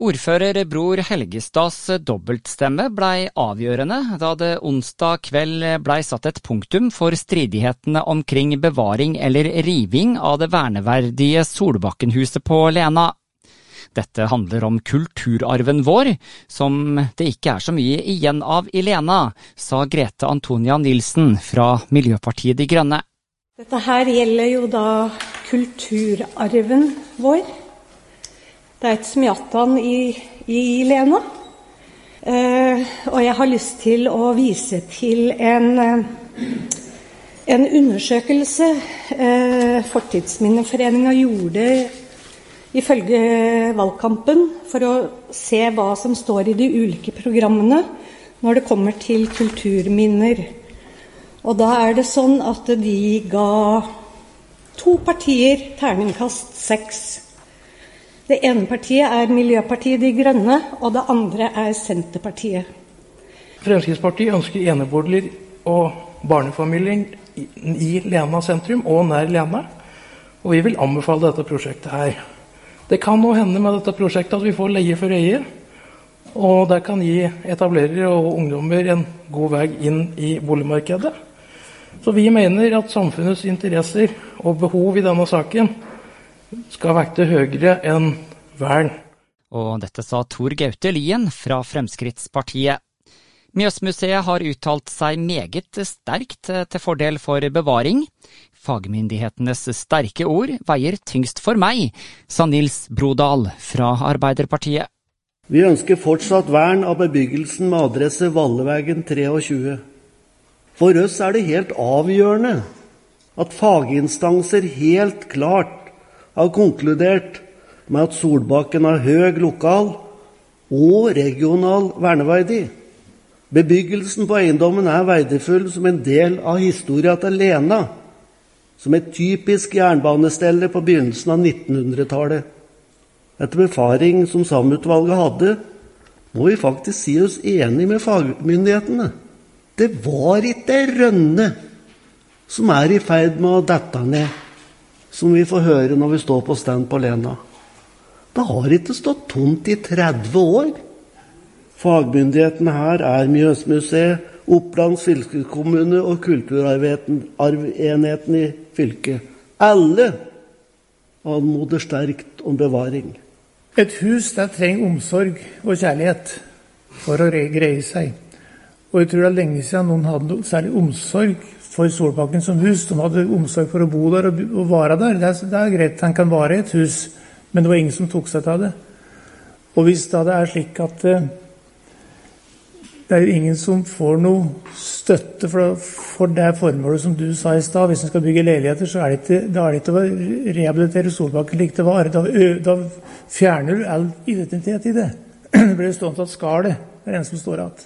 Ordfører Bror Helgestads dobbeltstemme blei avgjørende da det onsdag kveld blei satt et punktum for stridighetene omkring bevaring eller riving av det verneverdige Solbakkenhuset på Lena. Dette handler om kulturarven vår, som det ikke er så mye igjen av i Lena, sa Grete Antonia Nilsen fra Miljøpartiet De Grønne. Dette her gjelder jo da kulturarven vår. Det er et smjattan i Lena, og jeg har lyst til å vise til en undersøkelse Fortidsminneforeningen gjorde ifølge valgkampen for å se hva som står i de ulike programmene når det kommer til kulturminner. Og da er det sånn at de ga 2 partier terningkast 6. Det ene partiet er Miljøpartiet De Grønne, og det andre er Senterpartiet. Fremskrittspartiet ønsker eneboliger og barnefamilier i Lena sentrum og nær Lena, og vi vil anbefale dette prosjektet her. Det kan nå hende med dette prosjektet at vi får leie for eie, og det kan gi etablerere og ungdommer en god vei inn i boligmarkedet. Så vi mener at samfunnets interesser og behov i denne saken skal vekte høyere enn vern. Og dette sa Tor Gaute Lien fra Fremskrittspartiet. Mjøsmuseet har uttalt seg meget sterkt til fordel for bevaring. Fagmyndighetenes sterke ord veier tyngst for meg, sa Nils Brodal fra Arbeiderpartiet. Vi ønsker fortsatt vern av bebyggelsen med adresse Vallevägen 23. For oss er det helt avgjørende at faginstanser helt klart har konkludert med at Solbakken har høy lokal og regional verneverdi. Bebyggelsen på eiendommen er verdifull som en del av historien til Lena, som et typisk jernbanestelle på begynnelsen av 1900-tallet. Etter befaring som samutvalget hadde, må vi faktisk si oss enige med fagmyndighetene. Det var ikke Rønne som er i ferd med å dette ned, som vi får høre når vi står på stand på Lena. Det har ikke stått tomt i 30 år. Fagmyndighetene her er Mjøsmuseet, Opplands fylkeskommune og kulturarvenheten i fylket. Alle anmoder sterkt om bevaring. Et hus der trenger omsorg og kjærlighet for å greie seg. Og jeg tror det er lenge siden noen hadde særlig omsorg for Solbakken som hus. De hadde omsorg for å bo der og være der. Det er greit, han kan være i et hus, men det var ingen som tok seg av det. Og hvis da det er slik at det er jo ingen som får noe støtte for det formålet som du sa i stad, hvis en skal bygge leiligheter, så er det ikke å rehabilitere Solbakken lik det var. Da fjerner du all identitet i det. Det blir stående at skalet, det er en som står at.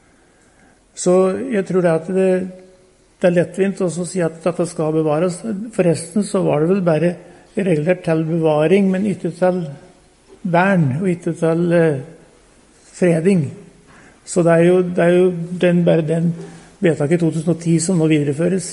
Så jeg tror det at det er lettvint å si at dette skal bevares. Forresten så var det vel bare regelrett til bevaring, men ikke til vern og ikke til freding. Så det er jo bare den vedtaket i 2010 som nå videreføres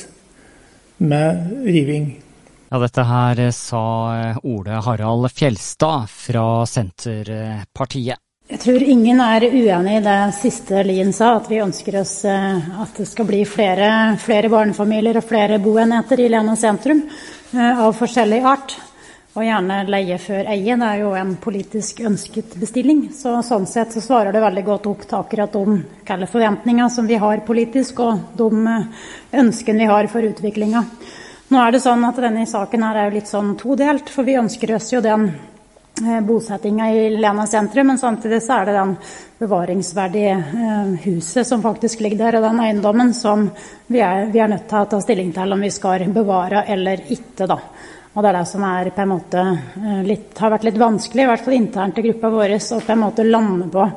med riving. Ja, dette her sa Ole Harald Fjelstad fra Senterpartiet. Jeg tror ingen er uenig i det siste Lien sa, at vi ønsker oss at det skal bli flere barnefamilier og flere boenheter i Lena sentrum av forskjellig art. Og gjerne leie før eie, det er jo en politisk ønsket bestilling. Så sånn sett så svarer det veldig godt opp til akkurat de forventninger som vi har politisk, og de ønskene vi har for utviklingen. Nå er det sånn at denne saken her er jo litt sånn todelt, for vi ønsker oss jo den bosettingen i Lena sentrum, men samtidig så er det den bevaringsverdige huset som faktisk ligger der, og den eiendommen som vi er nødt til å ta stilling til om vi skal bevare eller ikke da. Og det er det som er på en måte har vært litt vanskelig, i hvert fall internt i gruppa vår, å på en måte lande på.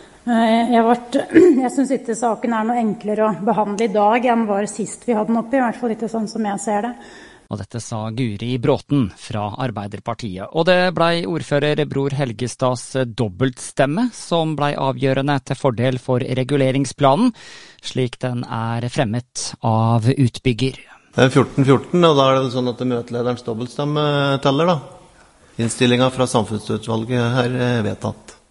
Jeg synes ikke saken er noe enklere å behandle i dag enn var sist vi hadde den oppe, i hvert fall ikke sånn som jeg ser det. Og dette sa Guri Bråten fra Arbeiderpartiet. Og det blei ordfører Bror Helgestads dobbeltstemme som blei avgjørende til fordel for reguleringsplanen, slik den er fremmet av utbygger. Det er 14-14, og da er det sånn at møtelederens dobbeltstemme teller da. Innstillingen fra samfunnsutvalget er vedtatt.